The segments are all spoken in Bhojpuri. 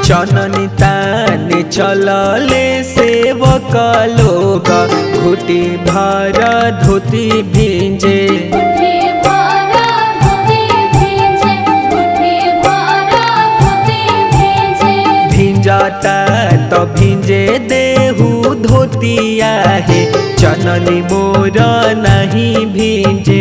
चननी ताने चलले सेवक लोग घुटी भर धोती भींजे। भींजाता तो भींजे देहू धोतिया है, चननी मोर नहीं भींजे।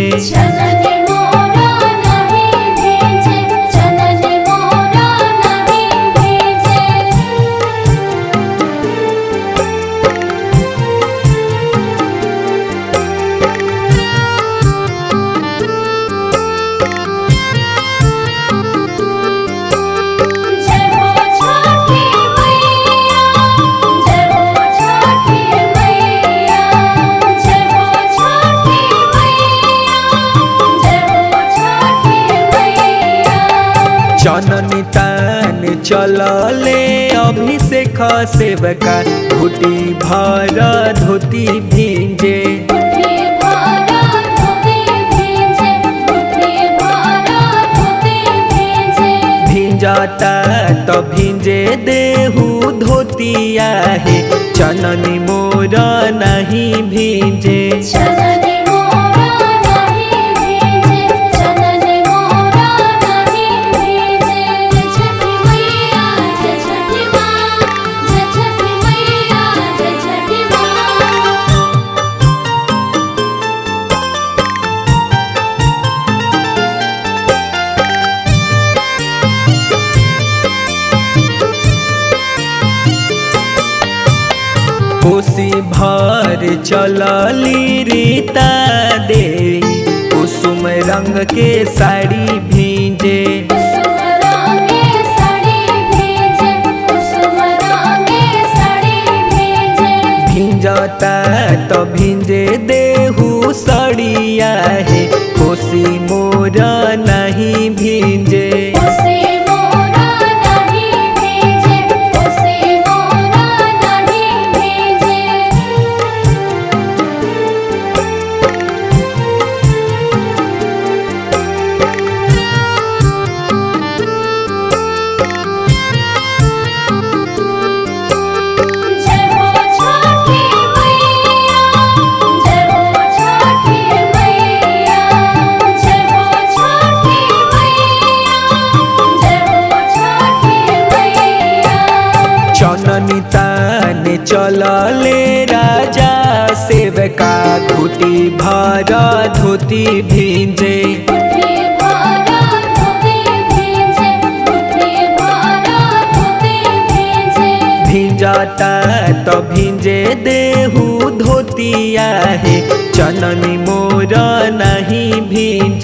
चननी ताने चलले अभिषेक सेवका घुटी भर धोती भींजे। भींजाता तो भींजे देहू धोतिया है, चननी मोर नहीं भींजे। कोसी भर चलली रीता देवी, कुसुम रंग के साड़ी भींजे। भींजाता तो भींजे देहू सड़िया है, कोसी मोर नहीं भींजे। चननी ताने चलले राजा सेवका घुटी भर धोती भींजे। भींजाता तो भींजे देहू धोतिया है, चननी मोर नहीं भींजे।